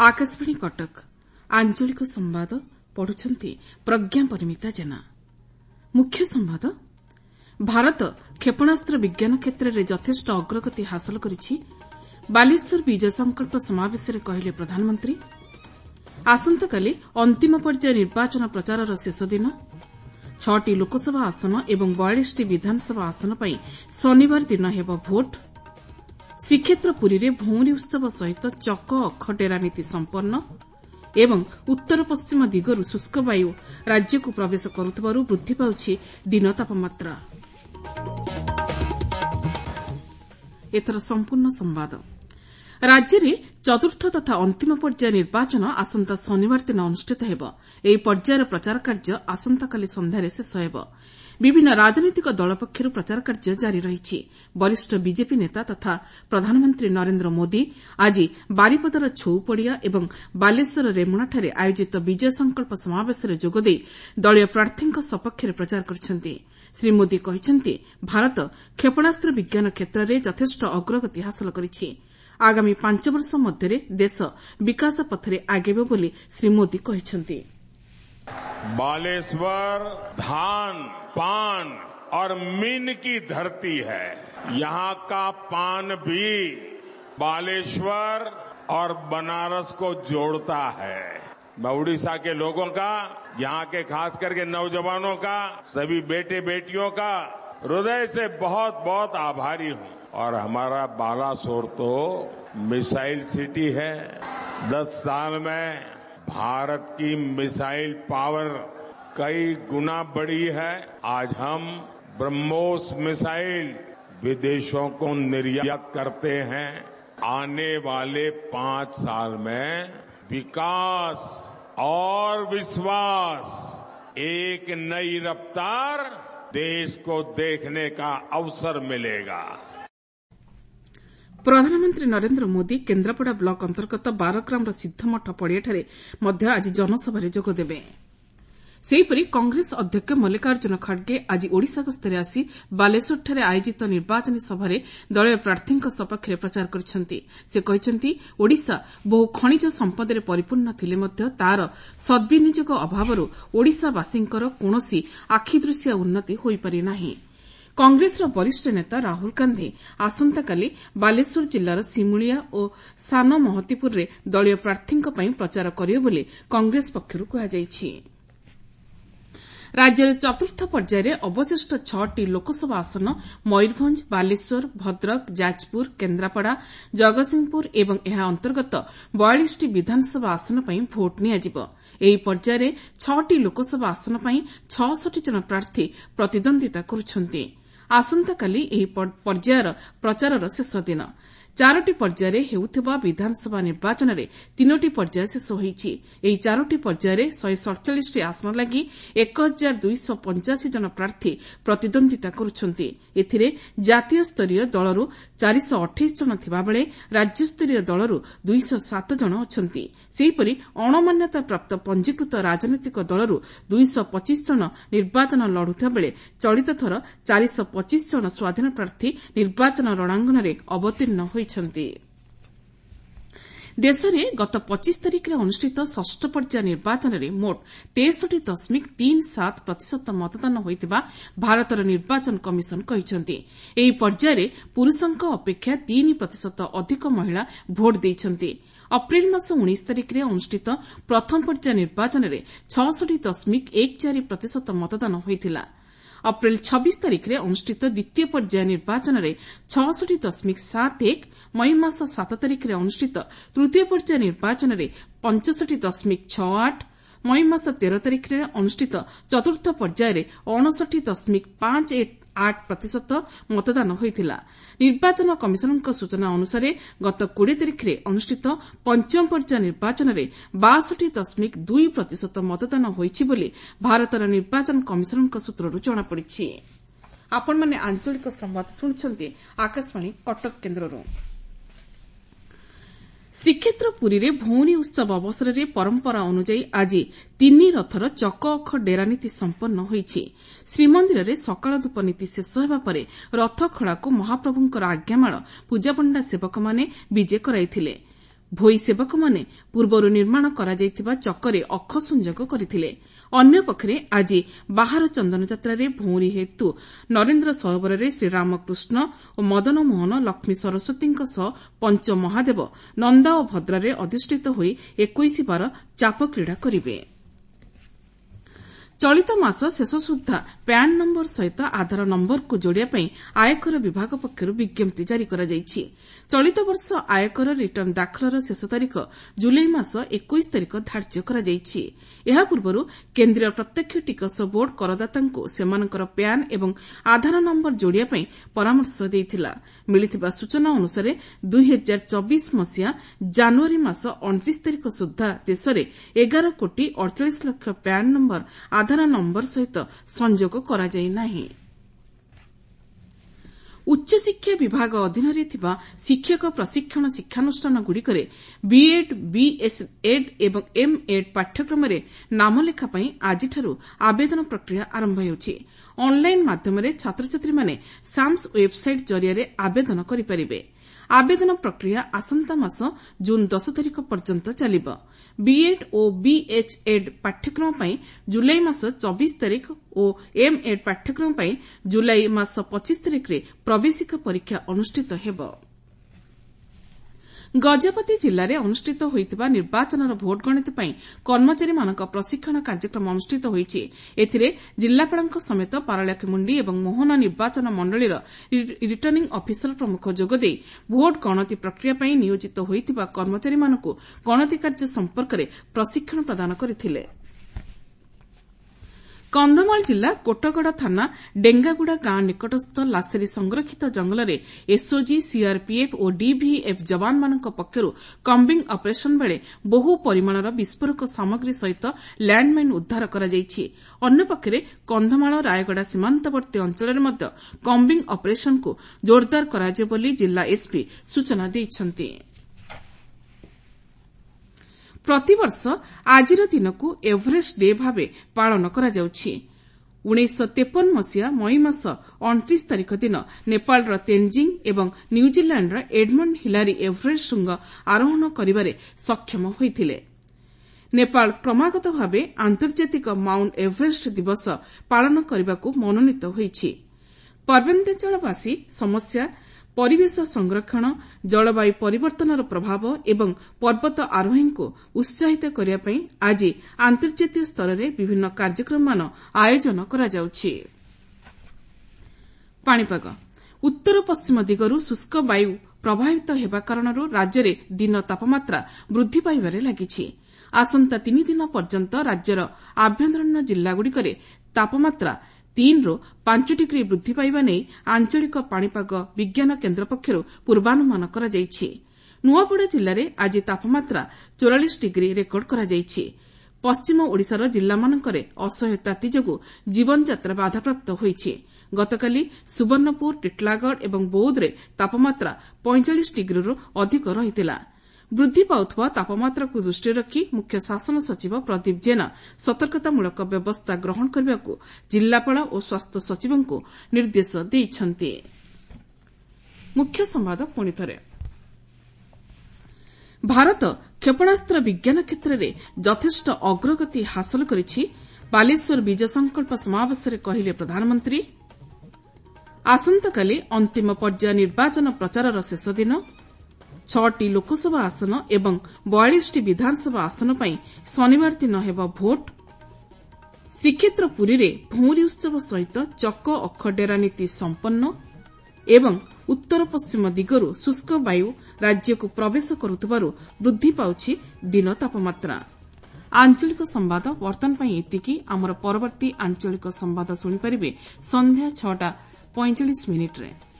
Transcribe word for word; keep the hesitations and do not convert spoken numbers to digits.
आकाशवाणी कटक आंचलिक संवाद पढ़ुछंती प्रज्ञा परिमिता जेना। मुख्य संवाद भारत क्षेपणास्त्र विज्ञान क्षेत्र में यथेष्ट अग्रगति हासिल करिछि। बालेश्वर विजय संकल्प समावेश कहले प्रधानमंत्री। आसंताकाली अंतिम पर्याय निर्वाचन प्रचारर शेष दिन। छटी लोकसभा आसन एवं बयालीस विधानसभा आसन पर शनिवार दिन हेब भोट। श्रीक्षेत्र पुरी रे भौरी उत्सव सहित चक अख डेरा नीति संपन्न एवं उत्तर पश्चिम दिगरू शुष्क वायु राज्य को प्रवेश करुथिबारु वृद्धि पाउछि दिन तापमात्रा। एथर संपूर्ण संवाद। राज्य में चतुर्थ तथा अंतिम पर्याय निर्वाचन आसंता शनिवार दिन अनुष्ठित हेब। एही पर्यायर प्रचार कार्य आसंताकाली संध्यारे शेष हेब। विभिन्न राजनीतिक दल पक्षर प्रचार कार्य जारी रहिछि। वरिष्ठ बीजेपी नेता तथा प्रधानमंत्री नरेंद्र मोदी आज बारिपदार छौपड़िया एवं बालेश्वर रेमुणाଠାରେ आयोजित विजय संकल्प समावेश जोगदे दलीय प्रार्थी सपक्ष प्रचार करिसेंति। श्री मोदी कहिसेंति भारत क्षेपणास्त्र विज्ञान क्षेत्र में यथेष्ट अग्रगति हासिल करिछि। आगामी पांच वर्ष मध्य देश विकास पथरे आगेब बोली श्री मोदी कहिसेंति। बालेश्वर धान, पान और मीन की धरती है। यहाँ का पान भी बालेश्वर और बनारस को जोड़ता है। मैं उड़ीसा के लोगों का, यहाँ के खास करके नौजवानों का, सभी बेटे बेटियों का हृदय से बहुत बहुत आभारी हूँ। और हमारा बालासोर तो मिसाइल सिटी है। दस साल में भारत की मिसाइल पावर कई गुना बढ़ी है। आज हम ब्रह्मोस मिसाइल विदेशों को निर्यात करते हैं। आने वाले पांच साल में विकास और विश्वास, एक नई रफ्तार देश को देखने का अवसर मिलेगा। प्रधानमंत्री नरेंद्र मोदी केन्द्रापड़ा ब्लॉक अंतर्गत बारग्राम सिद्धमठ पड़ियाଠାରେ ମଧ୍ୟ ଆଜି ଜନସଭାରେ ଯୋଗଦେବେ। ସେହିପରି କଂଗ୍ରେସ ଅଧ୍ୟକ୍ଷ ମଲ୍ଲିକାର୍ଜୁନ ଖଡ୍ଗେ ଆଜି ଓଡ଼ିଶା ଗସ୍ତରେ ଆସି ବାଲେଶ୍ୱରଠାରେ ଆୟୋଜିତ ନିର୍ବାଚନୀ ସଭାରେ ଦଳୀୟ ପ୍ରାର୍ଥୀଙ୍କ ସପକ୍ଷରେ ପ୍ରଚାର କରିଛନ୍ତି। ସେ କହିଛନ୍ତି ଓଡ଼ିଶା ବହୁ ଖଣିଜ ସମ୍ପଦରେ ପରିପୂର୍ଣ୍ଣ ଥିଲେ ମଧ୍ୟ ତାହାର ସଦ୍ବିନିଯୋଗ ଅଭାବରୁ ଓଡ଼ିଶାବାସୀଙ୍କର କୌଣସି ଆଖିଦୃଶିଆ ଉନ୍ନତି ହୋଇପାରି ନାହିଁ। କଂଗ୍ରେସର ବରିଷ୍ଠ ନେତା ରାହୁଲ ଗାନ୍ଧି ଆସନ୍ତାକାଲି ବାଲେଶ୍ୱର ଜିଲ୍ଲାର ସିମୁଳିଆ ଓ ସାନ ମହତିପୁରରେ ଦଳୀୟ ପ୍ରାର୍ଥୀଙ୍କ ପାଇଁ ପ୍ରଚାର କରିବେ ବୋଲି କଂଗ୍ରେସ ପକ୍ଷରୁ କୁହାଯାଇଛି। ରାଜ୍ୟରେ ଚତୁର୍ଥ ପର୍ଯ୍ୟାୟରେ ଅବଶିଷ୍ଟ ଛଅଟି ଲୋକସଭା ଆସନ ମୟୂରଭଞ୍ଜ, ବାଲେଶ୍ୱର, ଭଦ୍ରକ, ଯାଜପୁର, କେନ୍ଦ୍ରାପଡ଼ା, ଜଗତସିଂହପୁର ଏବଂ ଏହା ଅନ୍ତର୍ଗତ ବୟାଳିଶଟି ବିଧାନସଭା ଆସନ ପାଇଁ ଭୋଟ୍ ନିଆଯିବ। ଏହି ପର୍ଯ୍ୟାୟରେ ଛଅଟି ଲୋକସଭା ଆସନ ପାଇଁ ଛଅଷଠି ଜଣ ପ୍ରାର୍ଥୀ ପ୍ରତିଦ୍ୱନ୍ଦିତା କରୁଛନ୍ତି। ଆସନ୍ତାକାଲି ଏହି ପର୍ଯ୍ୟାୟର ପ୍ରଚାରର ଶେଷ ଦିନ। ଚାରୋଟି ପର୍ଯ୍ୟାୟରେ ହେଉଥିବା ବିଧାନସଭା ନିର୍ବାଚନରେ ତିନୋଟି ପର୍ଯ୍ୟାୟ ଶେଷ ହୋଇଛି। ଏହି ଚାରୋଟି ପର୍ଯ୍ୟାୟରେ ଶହେ ସତଚାଳିଶଟି ଆସନ ଲାଗି ଏକ ହଜାର ଦୁଇଶହ ପଞ୍ଚାଅଶୀ ଜଣ ପ୍ରାର୍ଥୀ ପ୍ରତିଦ୍ୱନ୍ଦିତା କରୁଛନ୍ତି। ଏଥିରେ ଜାତୀୟ ସ୍ତରୀୟ ଦଳରୁ ଚାରିଶହ ଅଠେଇଶ ଜଣ ଥିବାବେଳେ ରାଜ୍ୟସ୍ତରୀୟ ଦଳରୁ ଦୁଇଶହ ସାତ ଜଣ ଅଛନ୍ତି। ସେହିପରି ଅଣମାନ୍ୟତା ପ୍ରାପ୍ତ ପଞ୍ଜୀକୃତ ରାଜନୈତିକ ଦଳରୁ ଦୁଇଶହ ପଚିଶ ଜଣ ନିର୍ବାଚନ ଲଢୁଥିବା ବେଳେ ଚଳିତ ଥର ଚାରିଶହ ପଚିଶ ଜଣ ସ୍ୱାଧୀନ ପ୍ରାର୍ଥୀ ନିର୍ବାଚନ ରଣାଙ୍ଗନରେ ଅବତୀର୍ଣ୍ଣ ହୋଇଛନ୍ତି। ଦେଶରେ ଗତ ପଚିଶ ତାରିଖରେ ଅନୁଷ୍ଠିତ ଷଷ୍ଠ ପର୍ଯ୍ୟାୟ ନିର୍ବାଚନରେ ମୋଟ ତେଷଠି ଦଶମିକ ତିନି ସାତ ପ୍ରତିଶତ ମତଦାନ ହୋଇଥିବା ଭାରତର ନିର୍ବାଚନ କମିଶନ କହିଛନ୍ତି। ଏହି ପର୍ଯ୍ୟାୟରେ ପୁରୁଷଙ୍କ ଅପେକ୍ଷା ତିନି ପ୍ରତିଶତ ଅଧିକ ମହିଳା ଭୋଟ୍ ଦେଇଛନ୍ତି। ଅପ୍ରେଲ ମାସ ଉଣେଇଶ ତାରିଖରେ ଅନୁଷ୍ଠିତ ପ୍ରଥମ ପର୍ଯ୍ୟାୟ ନିର୍ବାଚନରେ ଛଅଷଠି ଦଶମିକ ଏକ ଚାରି ପ୍ରତିଶତ ମତଦାନ ହୋଇଥିଲା। ଅପ୍ରେଲ ଛବିଶ ତାରିଖରେ ଅନୁଷ୍ଠିତ ଦ୍ୱିତୀୟ ପର୍ଯ୍ୟାୟ ନିର୍ବାଚନରେ ଛଅଷଠି ଦଶମିକ ସାତ ଏକ, ମଇ ମାସ ସାତ ତାରିଖରେ ଅନୁଷ୍ଠିତ ତୃତୀୟ ପର୍ଯ୍ୟାୟ ନିର୍ବାଚନରେ ପଞ୍ଚଷଠି ଦଶମିକ ଛଅ ଆଠ, ମଇ ମାସ ତେର ତାରିଖରେ ଅନୁଷ୍ଠିତ ଚତୁର୍ଥ ପର୍ଯ୍ୟାୟରେ ଅଣଷଠି ଦଶମିକ ପାଞ୍ଚ ଆଠ ପ୍ରତିଶତ ମତଦାନ ହୋଇଥିଲା। ନିର୍ବାଚନ କମିଶନଙ୍କ ସୂଚନା ଅନୁସାରେ ଗତ କୋଡ଼ିଏ ତାରିଖରେ ଅନୁଷ୍ଠିତ ପଞ୍ଚମ ପର୍ଯ୍ୟାୟ ନିର୍ବାଚନରେ ବାଷଠି ଦଶମିକ ଦୁଇ ପ୍ରତିଶତ ମତଦାନ ହୋଇଛି ବୋଲି ଭାରତର ନିର୍ବାଚନ କମିଶନଙ୍କ ସୂତ୍ରରୁ ଜଣାପଡ଼ିଛି। ଆପଣମାନେ ଆଞ୍ଚଳିକ ସମ୍ବାଦ ଶୁଣୁଛନ୍ତି ଆକାଶବାଣୀ କଟକ କେନ୍ଦ୍ରରୁ। ଶ୍ରୀକ୍ଷେତ୍ର ପୁରୀରେ ଭଉଣୀ ଉତ୍ସବ ଅବସରରେ ପରମ୍ପରା ଅନୁଯାୟୀ ଆଜି ତିନି ରଥର ଚକ ଅଖ ଡେରା ନୀତି ସମ୍ପନ୍ନ ହୋଇଛି। ଶ୍ରୀମନ୍ଦିରରେ ସକାଳ ଧୂପ ନୀତି ଶେଷ ହେବା ପରେ ରଥଖଳାକୁ ମହାପ୍ରଭୁଙ୍କର ଆଜ୍ଞାମାଳ ପୂଜାପଣ୍ଡା ସେବକମାନେ ବିଜେ କରାଇଥିଲେ। ଭୋଇ ସେବକମାନେ ପୂର୍ବରୁ ନିର୍ମାଣ କରାଯାଇଥିବା ଚକରେ ଅଖ ସଂଯୋଗ କରିଥିଲେ। ଅନ୍ୟପକ୍ଷରେ ଆଜି ବାହାର ଚନ୍ଦନଯାତ୍ରାରେ ଭଉଁରୀ ହେତୁ ନରେନ୍ଦ୍ର ସରୋବରରେ ଶ୍ରୀରାମକୃଷ୍ଣ ଓ ମଦନମୋହନ ଲକ୍ଷ୍ମୀ ସରସ୍ୱତୀଙ୍କ ସହ ପଞ୍ଚ ମହାଦେବ ନନ୍ଦା ଓ ଭଦ୍ରାରେ ଅଧିଷ୍ଠିତ ହୋଇ ଏକୋଇଶି ବାର ଚାପକ୍ରୀଡ଼ା କରିବେ। ଚଳିତ ମାସ ଶେଷ ସୁଦ୍ଧା ପ୍ୟାନ୍ ନମ୍ବର ସହିତ ଆଧାର ନମ୍ବରକୁ ଯୋଡ଼ିବା ପାଇଁ ଆୟକର ବିଭାଗ ପକ୍ଷରୁ ବିଜ୍ଞପ୍ତି ଜାରି କରାଯାଇଛି। ଚଳିତ ବର୍ଷ ଆୟକର ରିଟର୍ଣ୍ଣ ଦାଖଲର ଶେଷ ତାରିଖ ଜୁଲାଇ ମାସ ଏକୋଇଶ ତାରିଖ ଧାର୍ଯ୍ୟ କରାଯାଇଛି। ଏହା ପୂର୍ବରୁ କେନ୍ଦ୍ରୀୟ ପ୍ରତ୍ୟକ୍ଷ ଟିକସ ବୋର୍ଡ କରଦାତାଙ୍କୁ ସେମାନଙ୍କର ପ୍ୟାନ୍ ଏବଂ ଆଧାର ନମ୍ବର ଯୋଡ଼ିବା ପାଇଁ ପରାମର୍ଶ ଦେଇଥିଲା। ମିଳିଥିବା ସୂଚନା ଅନୁସାରେ ଦୁଇ ହଜାର ଚବିଶ ମସିହା ଜାନୁଆରୀ ମାସ ଅଣତିରିଶ ତାରିଖ ସୁଦ୍ଧା ଦେଶରେ ଏଗାର କୋଟି ଅଡ଼ଚାଳିଶ ଲକ୍ଷ ପ୍ୟାନ୍ ନମ୍ବର ଆଧାର ନମ୍ବର ସହିତ ସଂଯୋଗ କରାଯାଇ ନାହିଁ। ଉଚ୍ଚଶିକ୍ଷା ବିଭାଗ ଅଧୀନରେ ଥିବା ଶିକ୍ଷକ ପ୍ରଶିକ୍ଷଣ ଶିକ୍ଷାନୁଷ୍ଠାନଗୁଡ଼ିକରେ ବିଏଡ୍ ବିଏସ୍ଏଡ୍ ଏବଂ ଏମ୍ଏଡ୍ ପାଠ୍ୟକ୍ରମରେ ନାମଲେଖା ପାଇଁ ଆଜିଠାରୁ ଆବେଦନ ପ୍ରକ୍ରିୟା ଆରମ୍ଭ ହେଉଛି। ଅନ୍ଲାଇନ୍ ମାଧ୍ୟମରେ ଛାତ୍ରଛାତ୍ରୀମାନେ ସାମ୍ସ ୱେବ୍ସାଇଟ୍ ଜରିଆରେ ଆବେଦନ କରିପାରିବେ। ଆବେଦନ ପ୍ରକ୍ରିୟା ଆସନ୍ତା ମାସ ଜୁନ୍ ଦଶ ତାରିଖ ପର୍ଯ୍ୟନ୍ତ ଚାଲିବ। ବିଏଡ୍ ଓ ବିଏଚ୍ଏଡ୍ ପାଠ୍ୟକ୍ରମ ପାଇଁ ଜୁଲାଇ ମାସ ଚବିଶ ତାରିଖ ଓ ଏମ୍ଏଡ୍ ପାଠ୍ୟକ୍ରମ ପାଇଁ ଜୁଲାଇ ମାସ ପଚିଶ ତାରିଖରେ ପ୍ରବେଶିକା ପରୀକ୍ଷା ଅନୁଷ୍ଠିତ ହେବ। ଗଜପତି ଜିଲ୍ଲାରେ ଅନୁଷ୍ଠିତ ହୋଇଥିବା ନିର୍ବାଚନର ଭୋଟ ଗଣତି ପାଇଁ କର୍ମଚାରୀମାନଙ୍କ ପ୍ରଶିକ୍ଷଣ କାର୍ଯ୍ୟକ୍ରମ ଅନୁଷ୍ଠିତ ହୋଇଛି। ଏଥିରେ ଜିଲ୍ଲାପାଳଙ୍କ ସମେତ ପାରଳାଖେମୁଣ୍ଡି ଏବଂ ମୋହନ ନିର୍ବାଚନ ମଣ୍ଡଳୀର ରିଟର୍ଣ୍ଣିଂ ଅଫିସର ପ୍ରମୁଖ ଯୋଗଦେଇ ଭୋଟ ଗଣତି ପ୍ରକ୍ରିୟା ପାଇଁ ନିୟୋଜିତ ହୋଇଥିବା କର୍ମଚାରୀମାନଙ୍କୁ ଗଣତି କାର୍ଯ୍ୟ ସମ୍ପର୍କରେ ପ୍ରଶିକ୍ଷଣ ପ୍ରଦାନ କରିଥିଲେ। କନ୍ଧମାଳ ଜିଲ୍ଲା କୋଟଗଡ଼ ଥାନା ଡେଙ୍ଗାଗୁଡ଼ା ଗାଁ ନିକଟସ୍ଥ ଲାସେରୀ ସଂରକ୍ଷିତ ଜଙ୍ଗଲରେ ଏସ୍ଓଜି ସିଆର୍ପିଏଫ୍ ଓ ଡିଭିଏଫ୍ ଯବାନମାନଙ୍କ ପକ୍ଷରୁ କମ୍ବିଂ ଅପରେସନ୍ ବେଳେ ବହୁ ପରିମାଣର ବିସ୍ଫୋରକ ସାମଗ୍ରୀ ସହିତ ଲ୍ୟାଣ୍ଡମାଇନ୍ ଉଦ୍ଧାର କରାଯାଇଛି। ଅନ୍ୟପକ୍ଷରେ କନ୍ଧମାଳ ରାୟଗଡ଼ା ସୀମାନ୍ତବର୍ତ୍ତୀ ଅଞ୍ଚଳରେ ମଧ୍ୟ କମ୍ବିଂ ଅପରେସନ୍କୁ ଜୋରଦାର କରାଯିବ ବୋଲି ଜିଲ୍ଲା ଏସ୍ପି ସୂଚନା ଦେଇଛନ୍ତି। ପ୍ରତିବର୍ଷ ଆଜିର ଦିନକୁ ଏଭରେଷ୍ଟ ଡେ ଭାବେ ପାଳନ କରାଯାଉଛି। ଉଣେଇଶହ ତେପନ ମସିହା ମଇ ମାସ ଅଣତିରିଶ ତାରିଖ ଦିନ ନେପାଳର ତେନ୍ଜିଂ ଏବଂ ନ୍ୟୁଜିଲ୍ୟାଣ୍ଡର ଏଡମଣ୍ଡ ହିଲାରୀ ଏଭରେଷ୍ଟ ଶୃଙ୍ଗ ଆରୋହଣ କରିବାରେ ସକ୍ଷମ ହୋଇଥିଲେ। ନେପାଳ କ୍ରମାଗତ ଭାବେ ଆନ୍ତର୍ଜାତିକ ମାଉଣ୍ଟ ଏଭରେଷ୍ଟ ଦିବସ ପାଳନ କରିବାକୁ ମନୋନୀତ ହୋଇଛି। ପାର୍ବତ୍ୟାଞ୍ଚଳବାସୀ ସମସ୍ୟା, ପରିବେଶ ସଂରକ୍ଷଣ, ଜଳବାୟୁ ପରିବର୍ତ୍ତନର ପ୍ରଭାବ ଏବଂ ପର୍ବତ ଆରୋହୀଙ୍କୁ ଉତ୍ସାହିତ କରିବା ପାଇଁ ଆଜି ଆନ୍ତର୍ଜାତୀୟ ସ୍ତରରେ ବିଭିନ୍ନ କାର୍ଯ୍ୟକ୍ରମମାନ ଆୟୋଜନ କରାଯାଉଛି। ପାଣିପାଗ ଉତ୍ତର ପଶ୍ଚିମ ଦିଗରୁ ଶୁଷ୍କ ବାୟୁ ପ୍ରବାହିତ ହେବା କାରଣରୁ ରାଜ୍ୟରେ ଦିନ ତାପମାତ୍ରା ବୃଦ୍ଧି ପାଇବାରେ ଲାଗିଛି। ଆସନ୍ତା ତିନି ଦିନ ପର୍ଯ୍ୟନ୍ତ ରାଜ୍ୟର ଆଭ୍ୟନ୍ତରୀଣ ଜିଲ୍ଲାଗୁଡ଼ିକରେ ତାପମାତ୍ରା ତିନିରୁ ପାଞ୍ଚ ଡିଗ୍ରୀ ବୃଦ୍ଧି ପାଇବା ନେଇ ଆଞ୍ଚଳିକ ପାଣିପାଗ ବିଜ୍ଞାନ କେନ୍ଦ୍ର ପକ୍ଷରୁ ପୂର୍ବାନୁମାନ କରାଯାଇଛି। ନୂଆପଡ଼ା ଜିଲ୍ଲାରେ ଆଜି ତାପମାତ୍ରା ଚଉରାଳିଶ ଡିଗ୍ରୀ ରେକର୍ଡ କରାଯାଇଛି। ପଶ୍ଚିମ ଓଡ଼ିଶାର ଜିଲ୍ଲାମାନଙ୍କରେ ଅସହ୍ୟ ତାତି ଯୋଗୁଁ ଜୀବନଯାତ୍ରା ବାଧାପ୍ରାପ୍ତ ହୋଇଛି। ଗତକାଲି ସୁବର୍ଣ୍ଣପୁର, ଟିଟିଲାଗଡ଼ ଏବଂ ବୌଦ୍ଧରେ ତାପମାତ୍ରା ପଇଁଚାଳିଶ ଡିଗ୍ରୀରୁ ଅଧିକ ରହିଥିଲା। ବୃଦ୍ଧି ପାଉଥିବା ତାପମାତ୍ରାକୁ ଦୃଷ୍ଟିରେ ରଖି ମୁଖ୍ୟ ଶାସନ ସଚିବ ପ୍ରଦୀପ ଜେନା ସତର୍କତାମୂଳକ ବ୍ୟବସ୍ଥା ଗ୍ରହଣ କରିବାକୁ ଜିଲ୍ଲାପାଳ ଓ ସ୍ୱାସ୍ଥ୍ୟ ସଚିବଙ୍କୁ ନିର୍ଦ୍ଦେଶ ଦେଇଛନ୍ତି। ମୁଖ୍ୟ ସମ୍ବାଦ ପୁଣିଥରେ ଭାରତ କ୍ଷେପଣାସ୍ତ୍ର ବିଜ୍ଞାନ କ୍ଷେତ୍ରରେ ଯଥେଷ୍ଟ ଅଗ୍ରଗତି ହାସଲ କରିଛି, ବାଲେଶ୍ୱର ବିଜୟ ସଂକଳ୍ପ ସମାବେଶରେ କହିଲେ ପ୍ରଧାନମନ୍ତ୍ରୀ। ଆସନ୍ତାକାଲି ଅନ୍ତିମ ପର୍ଯ୍ୟାୟ ନିର୍ବାଚନ ପ୍ରଚାରର ଶେଷ ଦିନ। ଛଅଟି ଲୋକସଭା ଆସନ ଏବଂ ବୟାଳିଶଟି ବିଧାନସଭା ଆସନ ପାଇଁ ଶନିବାର ଦିନ ହେବ ଭୋଟ୍। ଶ୍ରୀକ୍ଷେତ୍ର ପୁରୀରେ ଭଉଁରୀ ଉତ୍ସବ ସହିତ ଚକ ଅଖଡେରା ନୀତି ସମ୍ପନ୍ନ ଏବଂ ଉତ୍ତର ପଶ୍ଚିମ ଦିଗରୁ ଶୁଷ୍କ ବାୟୁ ରାଜ୍ୟକୁ ପ୍ରବେଶ କରୁଥିବାରୁ ବୃଦ୍ଧି ପାଉଛି ଦିନ ତାପମାତ୍ରା। ଆଞ୍ଚଳିକ ସମ୍ବାଦ ବର୍ତ୍ତମାନ ପାଇଁ ଏତିକି। ଆମର ପରବର୍ତ୍ତୀ ଆଞ୍ଚଳିକ ସମ୍ବାଦ ଶୁଣିପାରିବେ ସନ୍ଧ୍ୟା ଛଅଟା ପଇଁଚାଳିଶ ମିନିଟ୍ରେ।